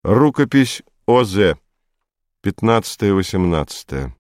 Рукопись О.З. 15-18.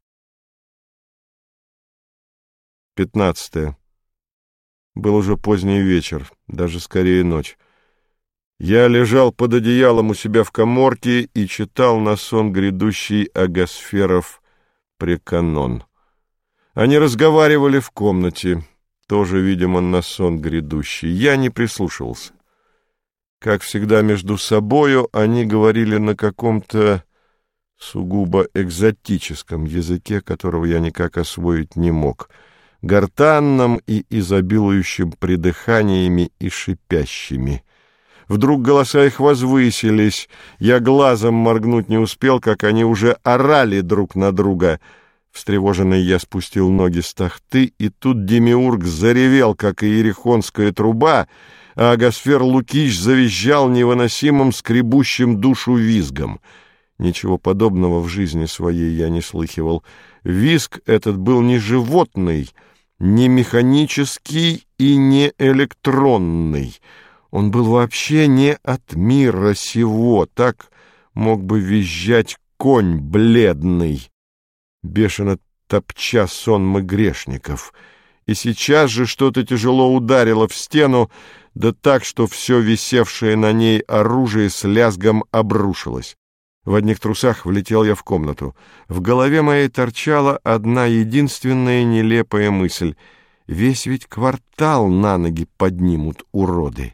15. Был уже поздний вечер, даже скорее ночь. Я лежал под одеялом у себя в каморке и читал на сон грядущий Агасферов преканон. Они разговаривали в комнате, тоже, видимо, на сон грядущий. Я не прислушивался. Как всегда, между собою они говорили на каком-то сугубо экзотическом языке, которого я никак освоить не мог, гортанном и изобилующим придыханиями и шипящими. Вдруг голоса их возвысились, я глазом моргнуть не успел, как они уже орали друг на друга. Встревоженный я спустил ноги с тахты, и тут Демиург заревел, как иерихонская труба, а Агасфер Лукич завизжал невыносимым скребущим душу визгом. Ничего подобного в жизни своей я не слыхивал. Визг этот был не животный, не механический и не электронный. Он был вообще не от мира сего, так мог бы визжать конь бледный, бешено топча сонмы грешников. И сейчас же что-то тяжело ударило в стену, да так, что все висевшее на ней оружие с лязгом обрушилось. В одних трусах влетел я в комнату. В голове моей торчала одна единственная нелепая мысль: весь ведь квартал на ноги поднимут уроды.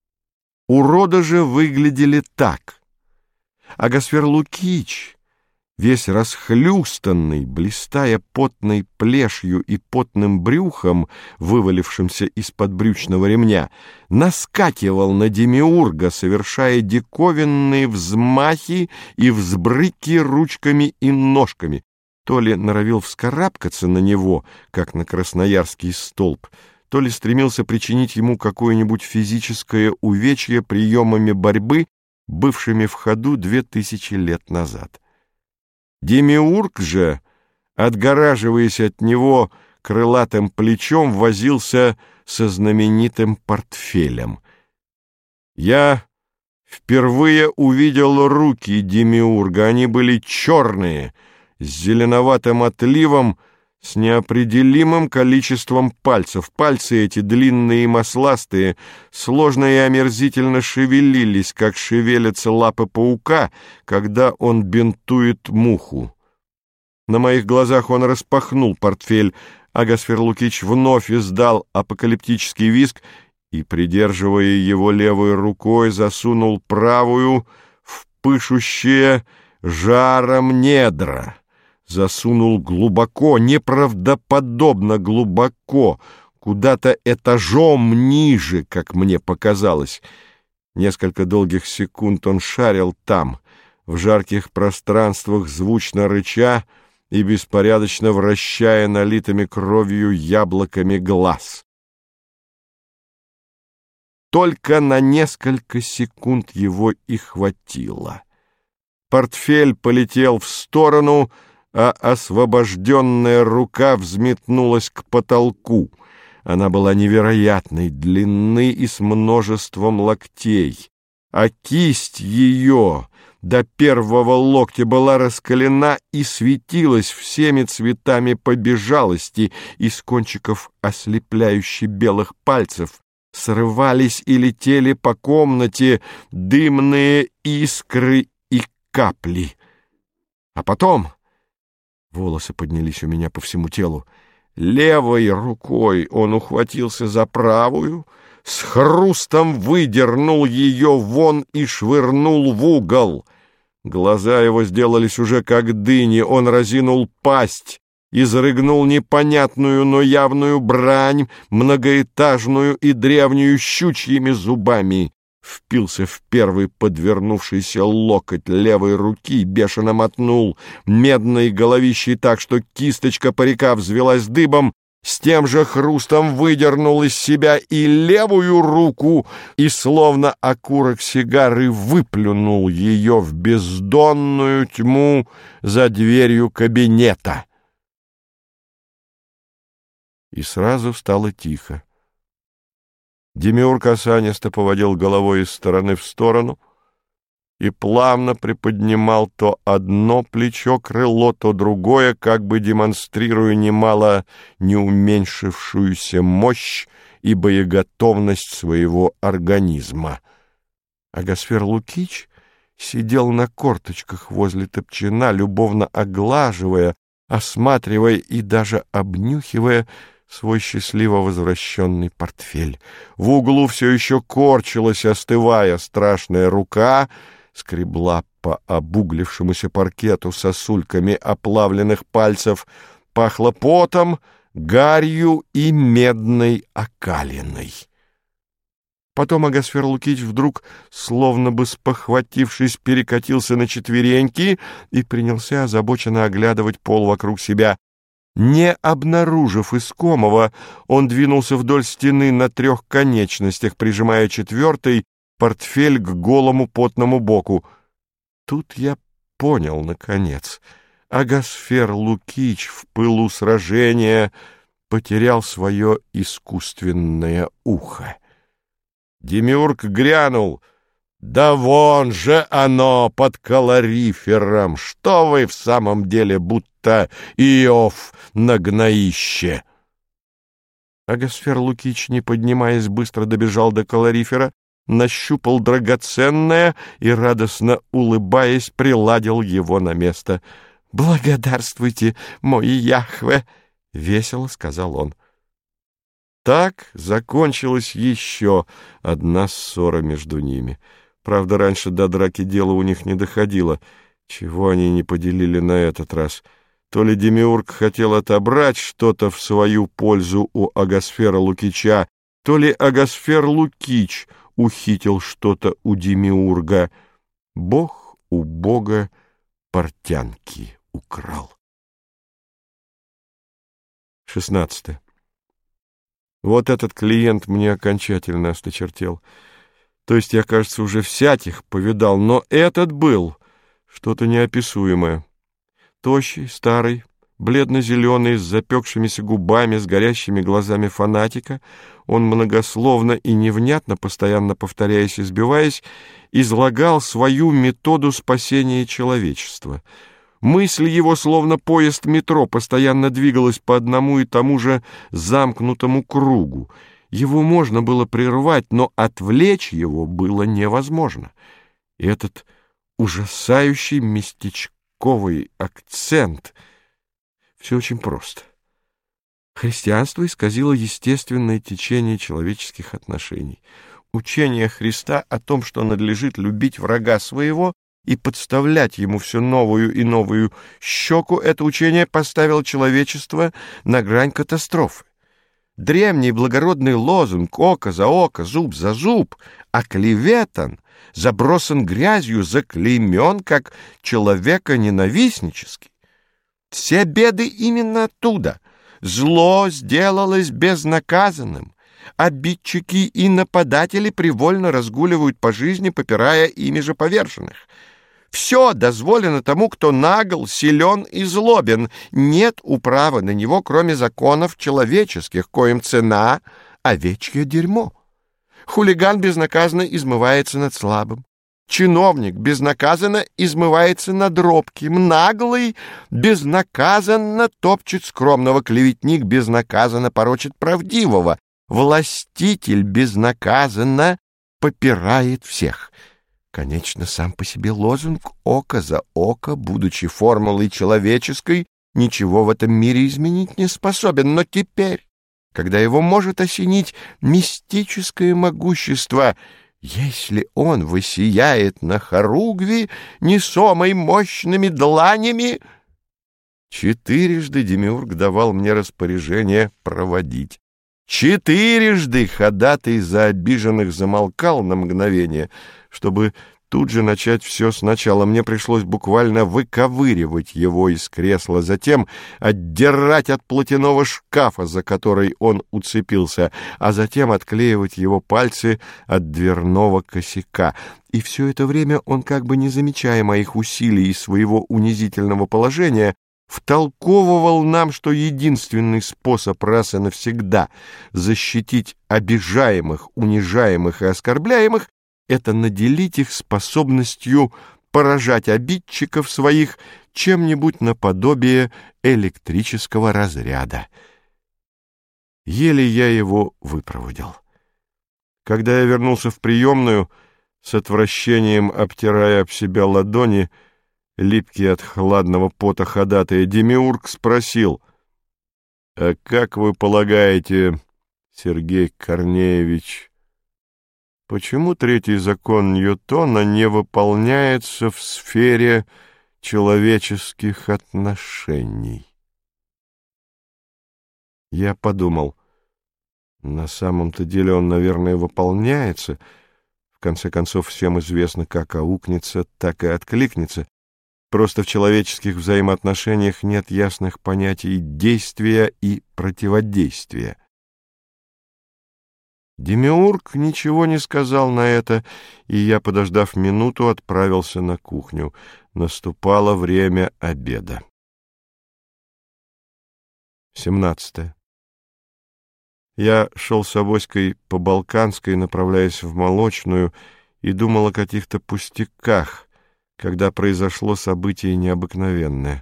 Уроды же выглядели так. Агасфер Лукич, весь расхлюстанный, блистая потной плешью и потным брюхом, вывалившимся из-под брючного ремня, наскакивал на Демиурга, совершая диковинные взмахи и взбрыки ручками и ножками, то ли норовил вскарабкаться на него, как на красноярский столб, то ли стремился причинить ему какое-нибудь физическое увечье приемами борьбы, бывшими в ходу 2000 лет назад. Демиург же, отгораживаясь от него крылатым плечом, возился со знаменитым портфелем. Я впервые увидел руки Демиурга. Они были черные, с зеленоватым отливом, с неопределимым количеством пальцев. Пальцы эти, длинные и масластые, сложно и омерзительно шевелились, как шевелятся лапы паука, когда он бинтует муху. На моих глазах он распахнул портфель. Агасфер Лукич вновь издал апокалиптический визг и, придерживая его левой рукой, засунул правую в пышущее жаром недра. Засунул глубоко, неправдоподобно глубоко, куда-то этажом ниже, как мне показалось. Несколько долгих секунд он шарил там, в жарких пространствах, звучно рыча и беспорядочно вращая налитыми кровью яблоками глаз. Только на несколько секунд его и хватило. Портфель полетел в сторону, а освобожденная рука взметнулась к потолку. Она была невероятной длины и с множеством локтей, а кисть ее до первого локтя была раскалена и светилась всеми цветами побежалости. Из кончиков ослепляюще белых пальцев срывались и летели по комнате дымные искры и капли. А потом волосы поднялись у меня по всему телу. Левой рукой он ухватился за правую, с хрустом выдернул ее вон и швырнул в угол. Глаза его сделались уже как дыни, он разинул пасть, изрыгнул непонятную, но явную брань, многоэтажную и древнюю, щучьими зубами. Впился в первый подвернувшийся локоть левой руки, бешено мотнул медной головищей так, что кисточка парика взвелась дыбом, с тем же хрустом выдернул из себя и левую руку и, словно окурок сигары, выплюнул ее в бездонную тьму за дверью кабинета. И сразу стало тихо. Демиург осанисто поводил головой из стороны в сторону, и плавно приподнимал то одно плечо крыло, то другое, как бы демонстрируя немало не уменьшившуюся мощь и боеготовность своего организма. Агасфер Лукич сидел на корточках возле топчина, любовно оглаживая, осматривая и даже обнюхивая свой счастливо возвращенный портфель. В углу все еще корчилась, остывая, страшная рука, скребла по обуглившемуся паркету сосульками оплавленных пальцев, пахло потом, гарью и медной окалиной. Потом Агасфер Лукич вдруг, словно бы спохватившись, перекатился на четвереньки и принялся озабоченно оглядывать пол вокруг себя. Не обнаружив искомого, он двинулся вдоль стены на 3 конечностях, прижимая 4-й портфель к голому потному боку. Тут я понял, наконец, Агасфер Лукич в пылу сражения потерял свое искусственное ухо. Демиург грянул: «Да вон же оно под калорифером! Что вы в самом деле, будто Иов на гноище!» Агасфер Лукич, не поднимаясь, быстро добежал до калорифера, нащупал драгоценное и, радостно улыбаясь, приладил его на место. «Благодарствуйте, мой Яхве!» — весело сказал он. Так закончилась еще одна ссора между ними. Правда, раньше до драки дело у них не доходило. Чего они не поделили на этот раз? То ли Демиург хотел отобрать что-то в свою пользу у Агасфера Лукича, то ли Агасфер Лукич ухитил что-то у Демиурга. Бог у бога портянки украл. 16. Вот этот клиент мне окончательно осточертел. То есть я, кажется, уже всяких повидал, но этот был что-то неописуемое. Тощий, старый, бледно-зеленый, с запекшимися губами, с горящими глазами фанатика, он многословно и невнятно, постоянно повторяясь и сбиваясь, излагал свою методу спасения человечества. Мысль его, словно поезд метро, постоянно двигалась по одному и тому же замкнутому кругу. Его можно было прервать, но отвлечь его было невозможно. И этот ужасающий местечковый акцент — все очень просто. Христианство исказило естественное течение человеческих отношений. Учение Христа о том, что надлежит любить врага своего и подставлять ему все новую и новую щеку, это учение поставило человечество на грань катастрофы. Древний благородный лозунг «око за око, зуб за зуб» оклеветан, забросан грязью, заклеймен как человеконенавистнический. Все беды именно оттуда. Зло сделалось безнаказанным. Обидчики и нападатели привольно разгуливают по жизни, попирая ими же поверженных. Все дозволено тому, кто нагл, силен и злобен. Нет управы на него, кроме законов человеческих, коим цена — овечье дерьмо. Хулиган безнаказанно измывается над слабым. Чиновник безнаказанно измывается над робким. Наглый безнаказанно топчет скромного. Клеветник безнаказанно порочит правдивого. Властитель безнаказанно попирает всех. Конечно, сам по себе лозунг «око за око», будучи формулой человеческой, ничего в этом мире изменить не способен. Но теперь, когда его может осенить мистическое могущество, если он воссияет на хоругви, несомой мощными дланями... Четырежды Демиург давал мне распоряжение проводить. Четырежды ходатай за обиженных замолкал на мгновение, чтобы тут же начать все сначала. Мне пришлось буквально выковыривать его из кресла, затем отдирать от платяного шкафа, за который он уцепился, а затем отклеивать его пальцы от дверного косяка. И все это время он, как бы не замечая моих усилий и своего унизительного положения, втолковывал нам, что единственный способ раз и навсегда защитить обижаемых, унижаемых и оскорбляемых это наделить их способностью поражать обидчиков своих чем-нибудь наподобие электрического разряда. Еле я его выпроводил. Когда я вернулся в приемную, с отвращением обтирая об себя ладони, липкие от хладного пота ходатая, Демиург спросил: «А как вы полагаете, Сергей Корнеевич, почему третий закон Ньютона не выполняется в сфере человеческих отношений?» Я подумал, на самом-то деле он, наверное, выполняется. В конце концов, всем известно, как аукнется, так и откликнется. Просто в человеческих взаимоотношениях нет ясных понятий действия и противодействия. Демиург ничего не сказал на это, и я, подождав минуту, отправился на кухню. Наступало время обеда. 17. Я шел с авоськой по Балканской, направляясь в Молочную, и думал о каких-то пустяках, когда произошло событие необыкновенное.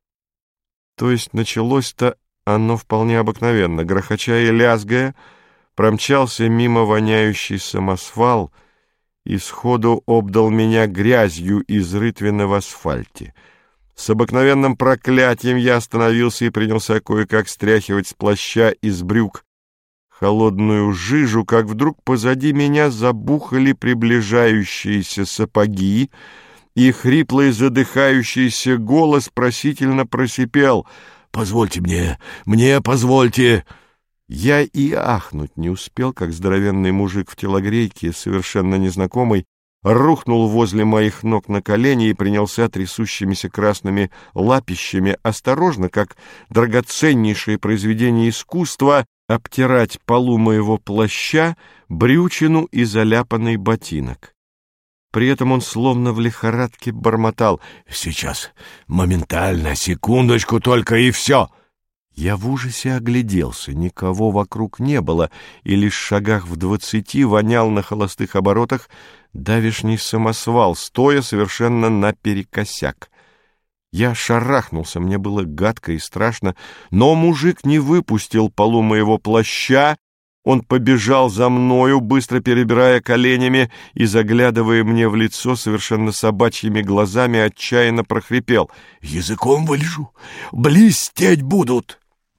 То есть началось-то оно вполне обыкновенно. Грохоча и лязгая, промчался мимо воняющий самосвал и сходу обдал меня грязью из рытвины в асфальте. С обыкновенным проклятием я остановился и принялся кое-как стряхивать с плаща и с брюк холодную жижу, как вдруг позади меня забухали приближающиеся сапоги, и хриплый задыхающийся голос просительно просипел: «Позвольте мне позвольте!» Я и ахнуть не успел, как здоровенный мужик в телогрейке, совершенно незнакомый, рухнул возле моих ног на колени и принялся трясущимися красными лапищами осторожно, как драгоценнейшее произведение искусства, обтирать полу моего плаща, брючину и заляпанный ботинок. При этом он словно в лихорадке бормотал: «Сейчас, моментально, секундочку только, и все!» Я в ужасе огляделся, никого вокруг не было, и лишь в шагах в 20 вонял на холостых оборотах давешний самосвал, стоя совершенно наперекосяк. Я шарахнулся, мне было гадко и страшно, но мужик не выпустил полу моего плаща, он побежал за мною, быстро перебирая коленями и заглядывая мне в лицо совершенно собачьими глазами, отчаянно прохрипел: «Языком вылежу, блестеть будут!»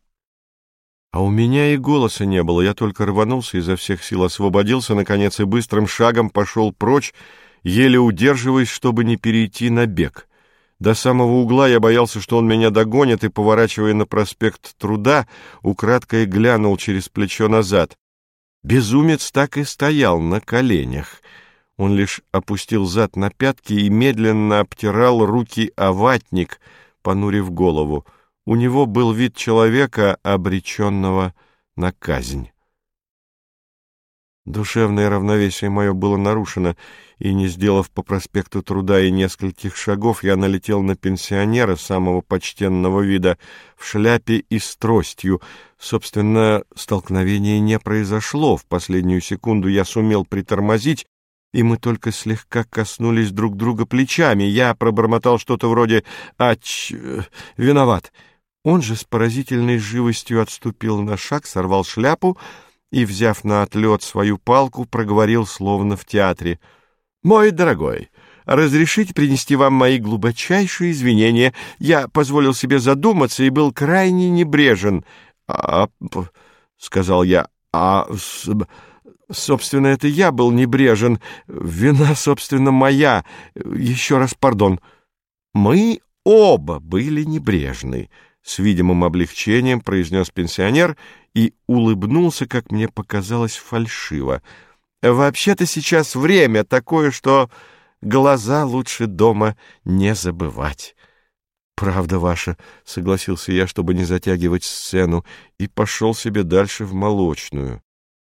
А у меня и голоса не было, я только рванулся, изо всех сил освободился, наконец, и быстрым шагом пошел прочь, еле удерживаясь, чтобы не перейти на бег. До самого угла я боялся, что он меня догонит, и, поворачивая на проспект Труда, украдкой глянул через плечо назад. Безумец так и стоял на коленях. Он лишь опустил зад на пятки и медленно обтирал руки о ватник, понурив голову. У него был вид человека, обреченного на казнь. Душевное равновесие мое было нарушено, и, не сделав по проспекту Труда и нескольких шагов, я налетел на пенсионера самого почтенного вида в шляпе и с тростью. Собственно, столкновение не произошло. В последнюю секунду я сумел притормозить, и мы только слегка коснулись друг друга плечами. Я пробормотал что-то вроде «Ач, виноват». Он же с поразительной живостью отступил на шаг, сорвал шляпу и, взяв на отлет свою палку, проговорил словно в театре: «Мой дорогой, разрешите принести вам мои глубочайшие извинения. Я позволил себе задуматься и был крайне небрежен». Сказал я, собственно, это я был небрежен. Вина, собственно, моя. Еще раз пардон». «Мы оба были небрежны», — с видимым облегчением произнес пенсионер и улыбнулся, как мне показалось, фальшиво. «Вообще-то сейчас время такое, что глаза лучше дома не забывать». «Правда ваша», — согласился я, чтобы не затягивать сцену, и пошел себе дальше в Молочную.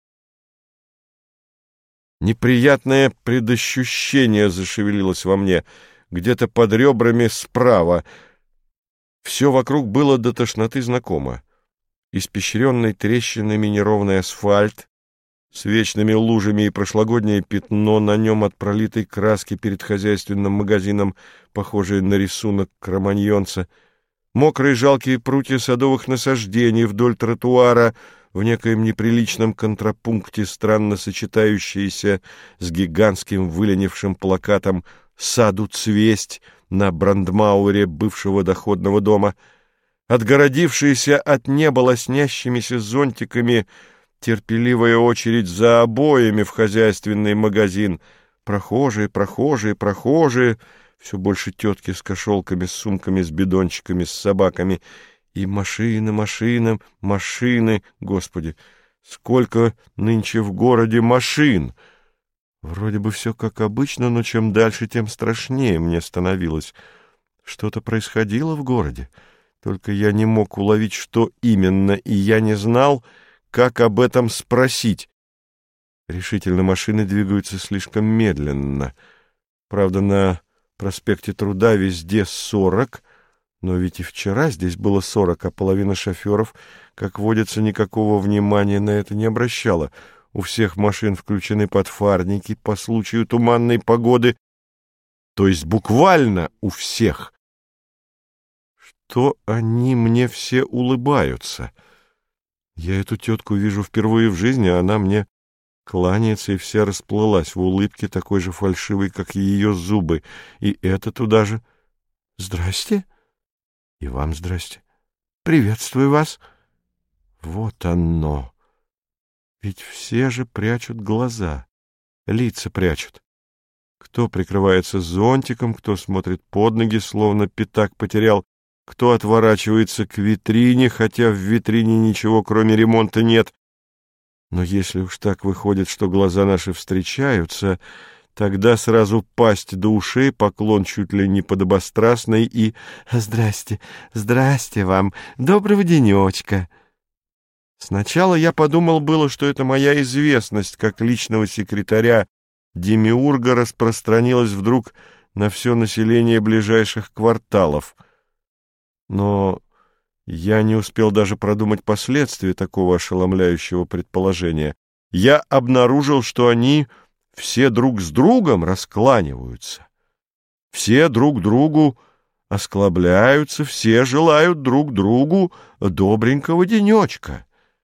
Неприятное предощущение зашевелилось во мне, где-то под ребрами справа. Все вокруг было до тошноты знакомо. Испещренный трещинами неровный асфальт, с вечными лужами, и прошлогоднее пятно на нем от пролитой краски перед хозяйственным магазином, похожее на рисунок кроманьонца, мокрые жалкие прутья садовых насаждений вдоль тротуара в некоем неприличном контрапункте, странно сочетающиеся с гигантским выленившим плакатом «Саду цвесть» на брандмауэре бывшего доходного дома, отгородившиеся от неба лоснящимися зонтиками терпеливая очередь за обоями в хозяйственный магазин, прохожие, все больше тетки с кошелками, с сумками, с бидончиками, с собаками, и машины, Господи, сколько нынче в городе машин! Вроде бы все как обычно, но чем дальше, тем страшнее мне становилось. Что-то происходило в городе, только я не мог уловить, что именно, и я не знал, как об этом спросить. Решительно машины двигаются слишком медленно. Правда, на проспекте Труда везде 40, но ведь и вчера здесь было 40, а половина шоферов, как водится, никакого внимания на это не обращала. У всех машин включены подфарники по случаю туманной погоды, то есть буквально у всех. Что они мне все улыбаются? Я эту тетку вижу впервые в жизни, а она мне кланяется и вся расплылась в улыбке, такой же фальшивой, как и ее зубы. И это туда же. «Здрасте». «И вам здрасте». «Приветствую вас». Вот оно. Ведь все же прячут глаза, лица прячут. Кто прикрывается зонтиком, кто смотрит под ноги, словно пятак потерял, кто отворачивается к витрине, хотя в витрине ничего, кроме ремонта, нет. Но если уж так выходит, что глаза наши встречаются, тогда сразу пасть до ушей, поклон чуть ли не подобострастный и «Здрасте, здрасте вам, доброго денечка». Сначала я подумал было, что это моя известность как личного секретаря Демиурга распространилась вдруг на все население ближайших кварталов. Но я не успел даже продумать последствия такого ошеломляющего предположения. Я обнаружил, что они все друг с другом раскланиваются. Все друг другу осклабляются, все желают друг другу добренького денечка.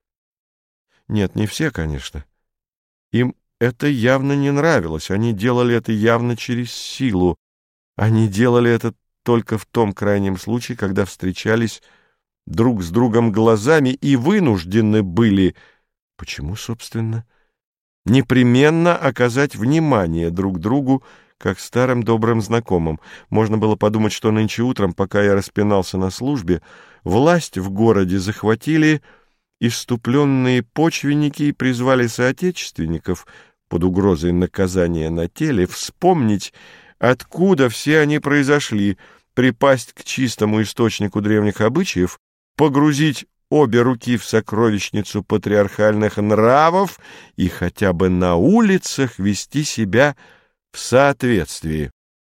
Нет, не все, конечно. Им это явно не нравилось. Они делали это явно через силу. Они делали это только в том крайнем случае, когда встречались друг с другом глазами и вынуждены были, почему, собственно, непременно оказать внимание друг другу, как старым добрым знакомым. Можно было подумать, что нынче утром, пока я распинался на службе, власть в городе захватили исступленные почвенники и призвали соотечественников под угрозой наказания на теле вспомнить, откуда все они произошли, припасть к чистому источнику древних обычаев, погрузить обе руки в сокровищницу патриархальных нравов и хотя бы на улицах вести себя в соответствии.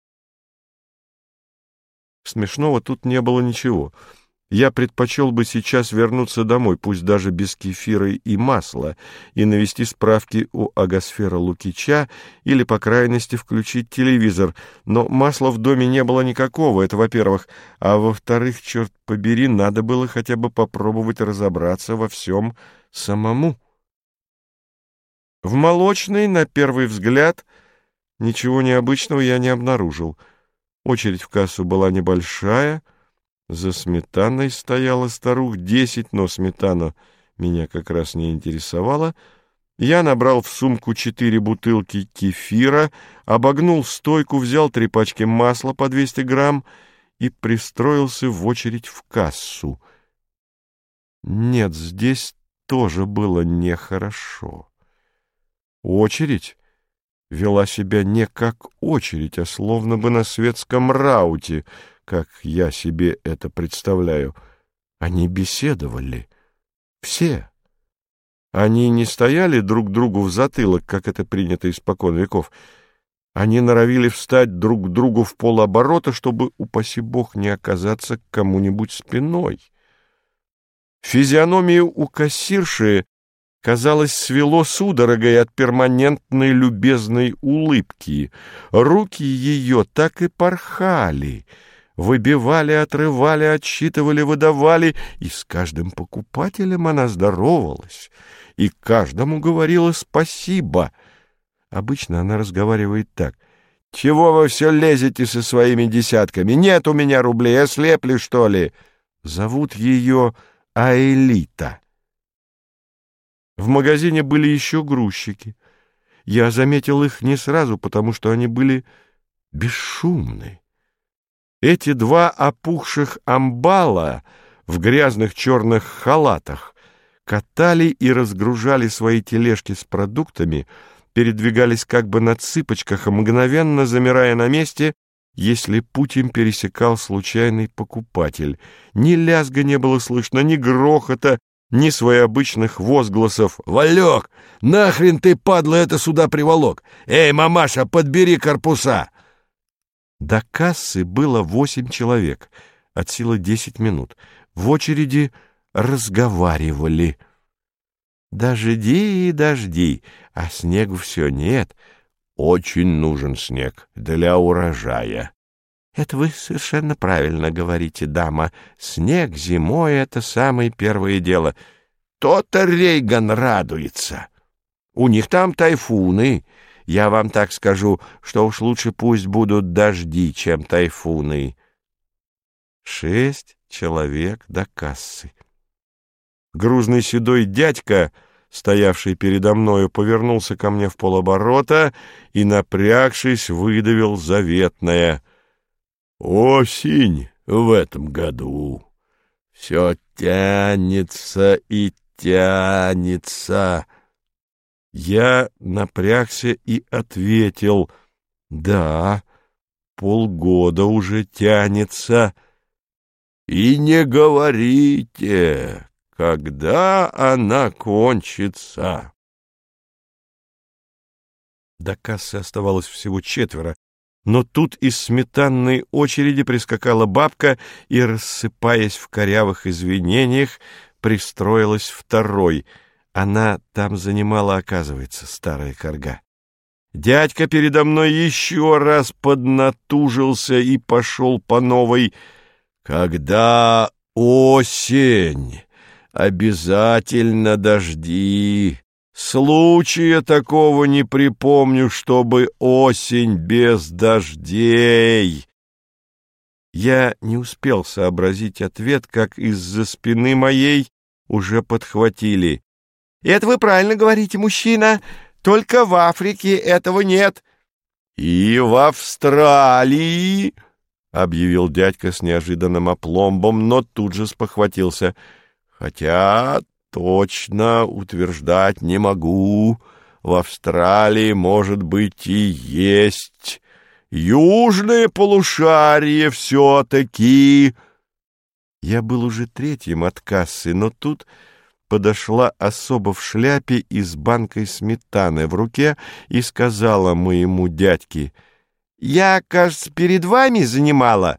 Смешного тут не было ничего. Я предпочел бы сейчас вернуться домой, пусть даже без кефира и масла, и навести справки у Агасфера Лукича или, по крайности, включить телевизор. Но масла в доме не было никакого, это во-первых. А во-вторых, черт побери, надо было хотя бы попробовать разобраться во всем самому. В молочной, на первый взгляд, ничего необычного я не обнаружил. Очередь в кассу была небольшая. За сметаной стояло старух 10, но сметана меня как раз не интересовала. Я набрал в сумку 4 бутылки кефира, обогнул стойку, взял 3 пачки масла по 200 грамм и пристроился в очередь в кассу. Нет, здесь тоже было нехорошо. Очередь вела себя не как очередь, а словно бы на светском рауте, как я себе это представляю. Они беседовали. Все. Они не стояли друг другу в затылок, как это принято испокон веков. Они норовили встать друг к другу в полоборота, чтобы, упаси бог, не оказаться к кому-нибудь спиной. Физиономия у кассирши казалось, свело судорогой от перманентной любезной улыбки. Руки ее так и порхали, выбивали, отрывали, отсчитывали, выдавали, и с каждым покупателем она здоровалась, и каждому говорила спасибо. Обычно она разговаривает так: «Чего вы все лезете со своими десятками? Нет у меня рублей, ослепли, что ли?» Зовут ее Аэлита. В магазине были еще грузчики. Я заметил их не сразу, потому что они были бесшумны. Эти два опухших амбала в грязных черных халатах катали и разгружали свои тележки с продуктами, передвигались как бы на цыпочках, мгновенно замирая на месте, если путь им пересекал случайный покупатель. Ни лязга не было слышно, ни грохота, ни своеобычных возгласов: «Валек, нахрен ты, падла, это сюда приволок? Эй, мамаша, подбери корпуса!» До кассы было 8 человек, от силы 10 минут. В очереди разговаривали. «Дожди, дожди, а снегу все нет. Очень нужен снег для урожая». «Это вы совершенно правильно говорите, дама. Снег зимой — это самое первое дело. То-то Рейган радуется. У них там тайфуны. Я вам так скажу, что уж лучше пусть будут дожди, чем тайфуны». 6 человек до кассы. Грузный седой дядька, стоявший передо мною, повернулся ко мне в полоборота и, напрягшись, выдавил заветное: «Осень в этом году. Все тянется и тянется». Я напрягся и ответил: «Да, полгода уже тянется». «И не говорите, когда она кончится». До кассы оставалось всего 4, но тут из сметанной очереди прискакала бабка и, рассыпаясь в корявых извинениях, пристроилась второй. Она там занимала, оказывается, старая корга. Дядька передо мной еще раз поднатужился и пошел по новой: «Когда осень, обязательно дожди. Случая такого не припомню, чтобы осень без дождей». Я не успел сообразить ответ, как из-за спины моей уже подхватили: «Это вы правильно говорите, мужчина, только в Африке этого нет». «И в Австралии», — объявил дядька с неожиданным опломбом, но тут же спохватился: «хотя точно утверждать не могу. В Австралии, может быть, и есть. Южное полушарие все-таки». Я был уже 3-м от кассы, но тут подошла особа в шляпе и с банкой сметаны в руке и сказала моему дядьке: «Я, кажется, перед вами занимала».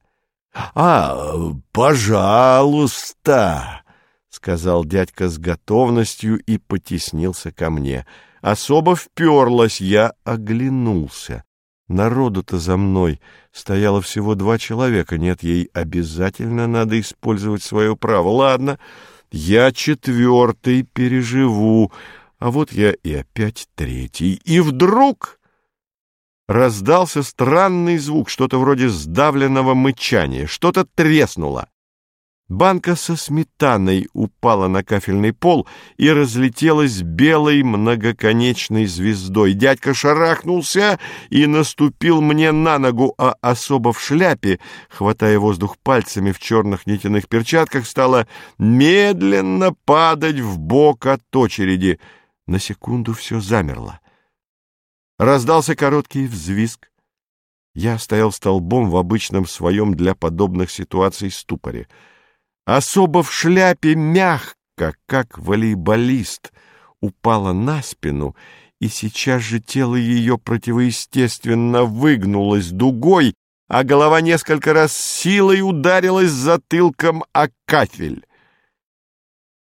«Пожалуйста», — сказал дядька с готовностью и потеснился ко мне. Особо вперлась, я оглянулся. Народу-то за мной стояло всего 2 человека. Нет, ей обязательно надо использовать свое право. Ладно, я 4-й переживу, а вот я и опять 3-й. И вдруг раздался странный звук, что-то вроде сдавленного мычания, что-то треснуло. Банка со сметаной упала на кафельный пол и разлетелась белой многоконечной звездой. Дядька шарахнулся и наступил мне на ногу, а особа в шляпе, хватая воздух пальцами в черных нитяных перчатках, стала медленно падать вбок от очереди. На секунду все замерло. Раздался короткий взвизг. Я стоял столбом в обычном своем для подобных ситуаций ступоре. Особа в шляпе мягко, как волейболист, упала на спину, и сейчас же тело ее противоестественно выгнулось дугой, а голова несколько раз силой ударилась затылком о кафель.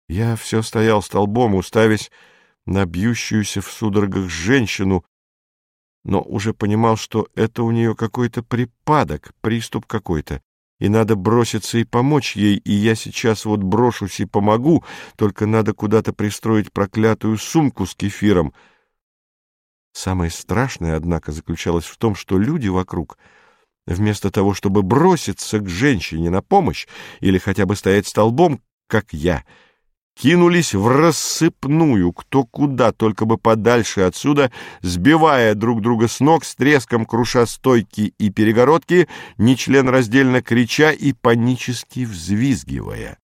Я все стоял столбом, уставясь на бьющуюся в судорогах женщину, но уже понимал, что это у нее какой-то припадок, приступ какой-то, и надо броситься и помочь ей, и я сейчас вот брошусь и помогу, только надо куда-то пристроить проклятую сумку с кефиром. Самое страшное, однако, заключалось в том, что люди вокруг, вместо того, чтобы броситься к женщине на помощь или хотя бы стоять столбом, как я, кинулись в рассыпную, кто куда, только бы подальше отсюда, сбивая друг друга с ног, с треском круша стойки и перегородки, нечленораздельно крича и панически взвизгивая.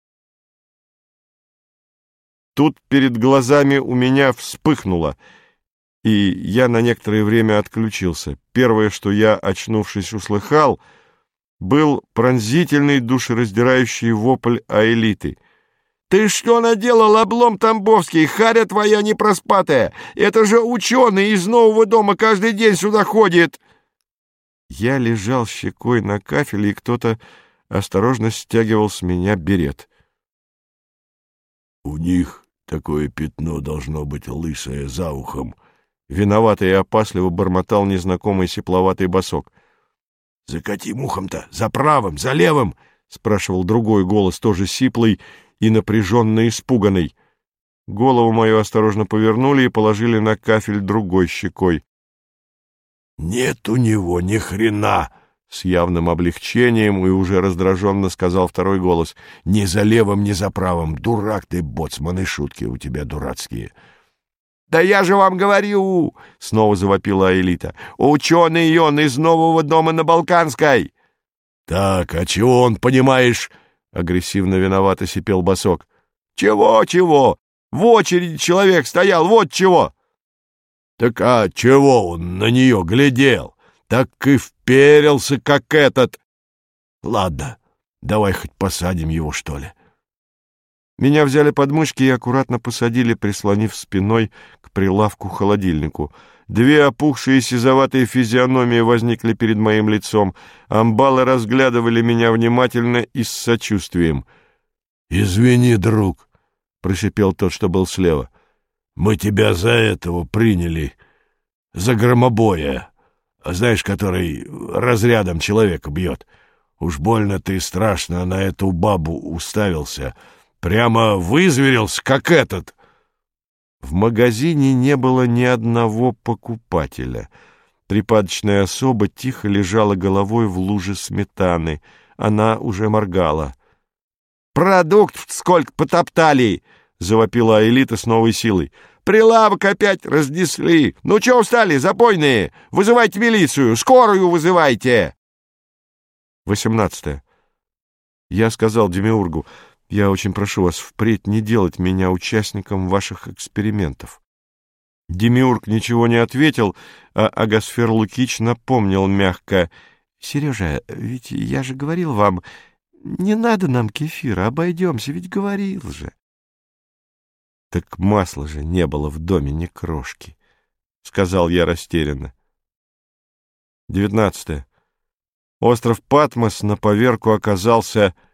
Тут перед глазами у меня вспыхнуло, и я на некоторое время отключился. Первое, что я, очнувшись, услыхал, был пронзительный душераздирающий вопль Аэлиты. «Ты что наделал, облом Тамбовский, харя твоя непроспатая? Это же ученый из Нового дома каждый день сюда ходит!» Я лежал щекой на кафеле, и кто-то осторожно стягивал с меня берет. «У них такое пятно должно быть лысое за ухом», — виновато и опасливо бормотал незнакомый сипловатый босок. «За каким ухом-то? За правым, за левым?» — спрашивал другой голос, тоже сиплый и напряженно испуганный. Голову мою осторожно повернули и положили на кафель другой щекой. «Нет у него ни хрена!» — с явным облегчением и уже раздраженно сказал второй голос. «Ни за левым, ни за правым. Дурак ты, боцман, и шутки у тебя дурацкие». «Да я же вам говорю!» — снова завопила Аэлита. «Ученый он из Нового дома на Балканской!» «Так, а чего он, понимаешь?» — агрессивно виновато сипел босок. «Чего? В очереди человек стоял, вот чего!» «Так а чего он на нее глядел? Так и вперился, как этот. Ладно, давай хоть посадим его, что ли». Меня взяли под мышки и аккуратно посадили, прислонив спиной к прилавку-холодильнику. Две опухшие сизоватые физиономии возникли перед моим лицом. Амбалы разглядывали меня внимательно и с сочувствием. «Извини, друг», — прошипел тот, что был слева. «Мы тебя за этого приняли, за громобоя, знаешь, который разрядом человека бьет. Уж больно ты страшно на эту бабу уставился. Прямо вызверился, как этот». В магазине не было ни одного покупателя. Припадочная особа тихо лежала головой в луже сметаны. Она уже моргала. «Продукт сколько потоптали!» — завопила Аэлита с новой силой. «Прилавок опять разнесли! Ну чё устали, запойные? Вызывайте милицию! Скорую вызывайте!» 18. Я сказал Демиургу: «Я очень прошу вас впредь не делать меня участником ваших экспериментов». Демиург ничего не ответил, а Агасфер Лукич напомнил мягко: «Сережа, ведь я же говорил вам, не надо нам кефира, обойдемся, ведь говорил же». «Так масла же не было в доме, ни крошки», — сказал я растерянно. 19. Остров Патмос на поверку оказался